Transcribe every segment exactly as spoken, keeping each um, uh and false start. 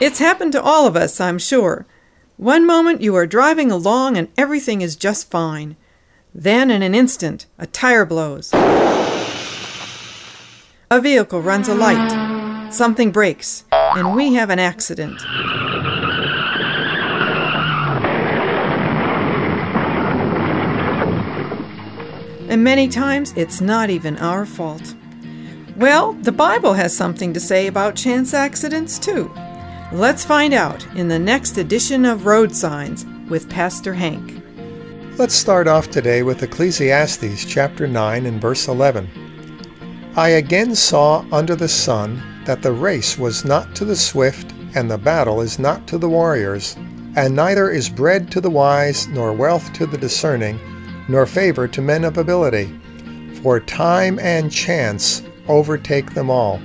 It's happened to all of us, I'm sure. One moment you are driving along and everything is just fine. Then in an instant, a tire blows. A vehicle runs a light. Something breaks, and we have an accident. And many times, it's not even our fault. Well, the Bible has something to say about chance accidents, too. Let's find out in the next edition of Road Signs with Pastor Hank. Let's start off today with Ecclesiastes chapter nine and verse eleven. I again saw under the sun that the race was not to the swift, and the battle is not to the warriors, and neither is bread to the wise, nor wealth to the discerning, nor favor to men of ability, for time and chance overtake them all.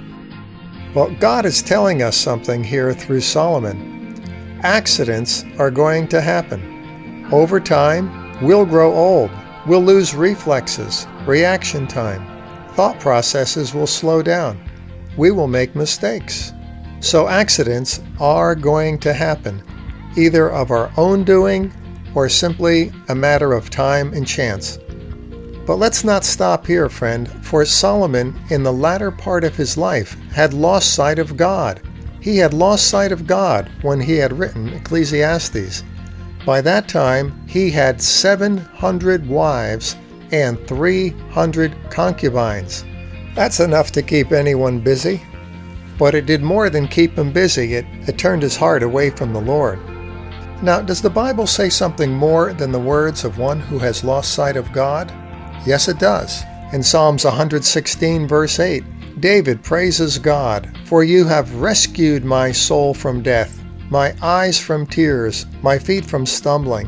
Well, God is telling us something here through Solomon. Accidents are going to happen. Over time, we'll grow old. We'll lose reflexes, reaction time. Thought processes will slow down. We will make mistakes. So accidents are going to happen, either of our own doing or simply a matter of time and chance. But let's not stop here, friend, for Solomon, in the latter part of his life, had lost sight of God. He had lost sight of God when he had written Ecclesiastes. By that time, he had seven hundred wives and three hundred concubines. That's enough to keep anyone busy. But it did more than keep him busy. It, it turned his heart away from the Lord. Now, does the Bible say something more than the words of one who has lost sight of God? Yes, it does. In Psalms one hundred sixteen, verse eight, David praises God, "For you have rescued my soul from death, my eyes from tears, my feet from stumbling."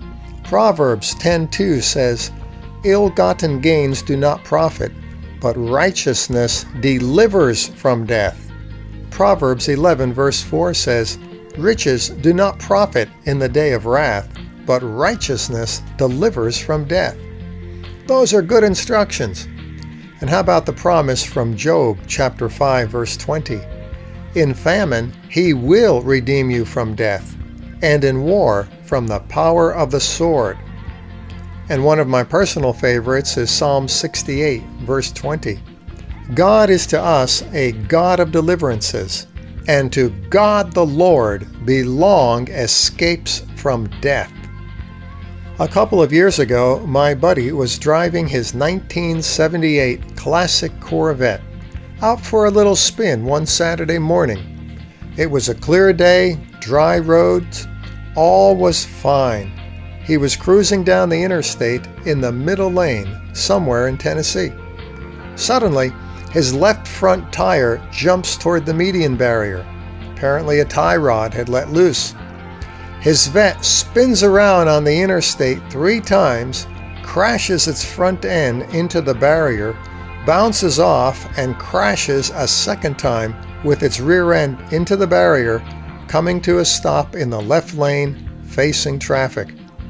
Proverbs ten two says, "Ill-gotten gains do not profit, but righteousness delivers from death." Proverbs eleven, verse four says, "Riches do not profit in the day of wrath, but righteousness delivers from death." Those are good instructions. And how about the promise from Job chapter five, verse twenty? In famine, he will redeem you from death, and in war, from the power of the sword. And one of my personal favorites is Psalm sixty-eight, verse twenty. God is to us a God of deliverances, and to God the Lord belong escapes from death. A couple of years ago, my buddy was driving his nineteen seventy-eight classic Corvette out for a little spin one Saturday morning. It was a clear day, dry roads, all was fine. He was cruising down the interstate in the middle lane, somewhere in Tennessee. Suddenly, his left front tire jumps toward the median barrier. Apparently a tie rod had let loose. His Vette spins around on the interstate three times, crashes its front end into the barrier, bounces off, and crashes a second time with its rear end into the barrier, coming to a stop in the left lane, facing traffic.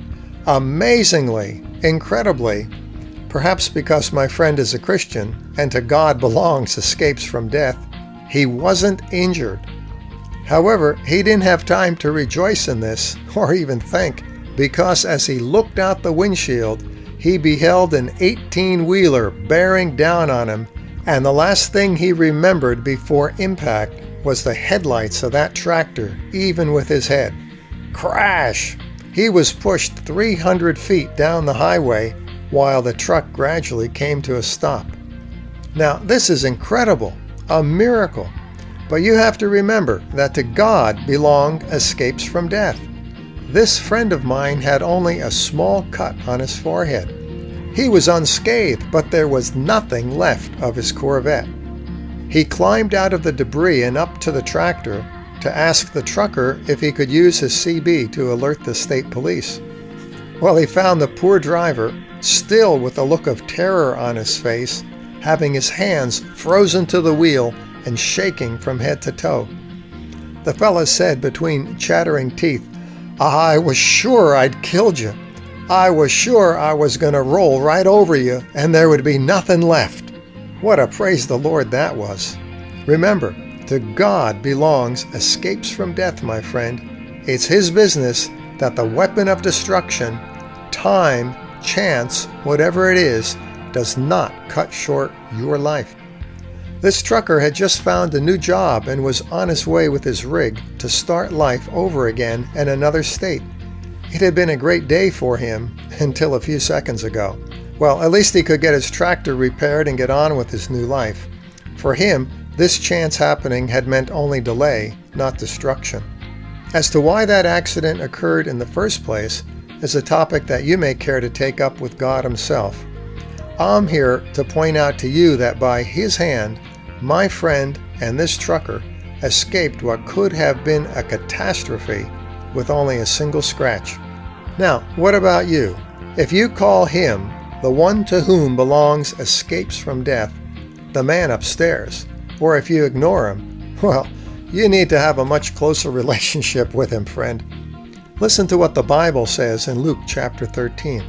Amazingly, incredibly, perhaps because my friend is a Christian and to God belongs escapes from death, he wasn't injured. However, he didn't have time to rejoice in this, or even think, because as he looked out the windshield, he beheld an eighteen-wheeler bearing down on him, and the last thing he remembered before impact was the headlights of that tractor, even with his head. Crash! He was pushed three hundred feet down the highway while the truck gradually came to a stop. Now, this is incredible, a miracle. But you have to remember that to God belong escapes from death. This friend of mine had only a small cut on his forehead. He was unscathed, but there was nothing left of his Corvette. He climbed out of the debris and up to the tractor to ask the trucker if he could use his C B to alert the state police. Well, he found the poor driver, still with a look of terror on his face, having his hands frozen to the wheel and shaking from head to toe. The fellow said between chattering teeth, "I was sure I'd killed you. I was sure I was going to roll right over you and there would be nothing left." What a praise the Lord that was. Remember, to To God belongs escapes from death, my friend. It's His business that the weapon of destruction, time, chance, whatever it is, does not cut short your life. This trucker had just found a new job and was on his way with his rig to start life over again in another state. It had been a great day for him until a few seconds ago. Well, at least he could get his tractor repaired and get on with his new life. For him, this chance happening had meant only delay, not destruction. As to why that accident occurred in the first place is a topic that you may care to take up with God Himself. I'm here to point out to you that by His hand, my friend and this trucker escaped what could have been a catastrophe with only a single scratch. Now, what about you? If you call Him, the one to whom belongs escapes from death, the man upstairs, or if you ignore Him, well, you need to have a much closer relationship with Him, friend. Listen to what the Bible says in Luke chapter thirteen.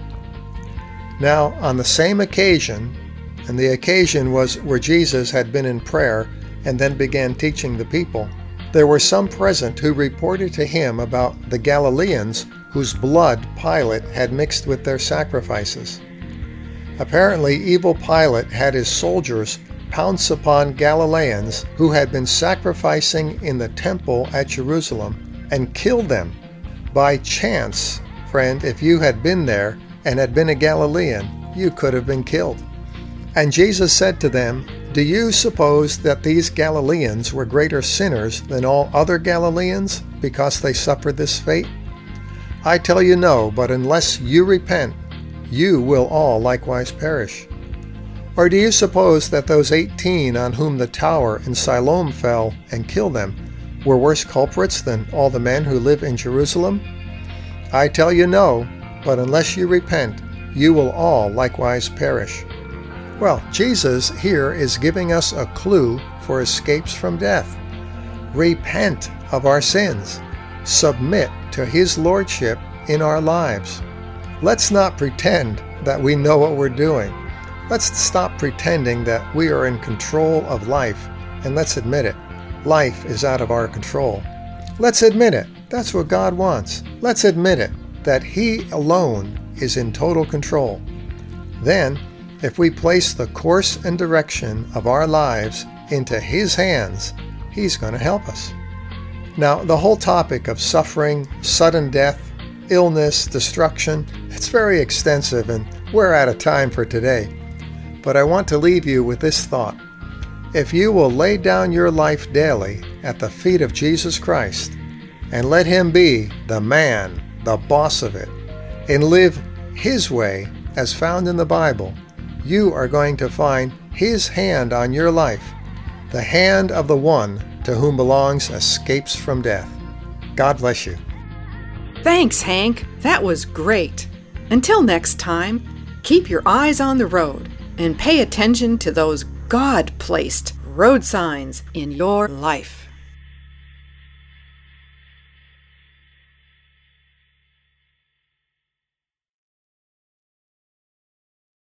Now, on the same occasion, and the occasion was where Jesus had been in prayer and then began teaching the people, there were some present who reported to Him about the Galileans whose blood Pilate had mixed with their sacrifices. Apparently, evil Pilate had his soldiers pounce upon Galileans who had been sacrificing in the temple at Jerusalem and killed them. By chance, friend, if you had been there and had been a Galilean, you could have been killed. And Jesus said to them, "Do you suppose that these Galileans were greater sinners than all other Galileans because they suffered this fate? I tell you no, but unless you repent, you will all likewise perish. Or do you suppose that those eighteen on whom the tower in Siloam fell and killed them were worse culprits than all the men who live in Jerusalem? I tell you no, but unless you repent, you will all likewise perish." Well, Jesus here is giving us a clue for escapes from death. Repent of our sins. Submit to His lordship in our lives. Let's not pretend that we know what we're doing. Let's stop pretending that we are in control of life, and let's admit it. Life is out of our control. Let's admit it. That's what God wants. Let's admit it, that He alone is in total control. Then, if we place the course and direction of our lives into His hands, He's going to help us. Now, the whole topic of suffering, sudden death, illness, destruction, it's very extensive, and we're out of time for today. But I want to leave you with this thought. If you will lay down your life daily at the feet of Jesus Christ and let Him be the man, the boss of it, and live His way as found in the Bible, you are going to find His hand on your life. The hand of the one to whom belongs escapes from death. God bless you. Thanks, Hank. That was great. Until next time, keep your eyes on the road and pay attention to those God-placed road signs in your life.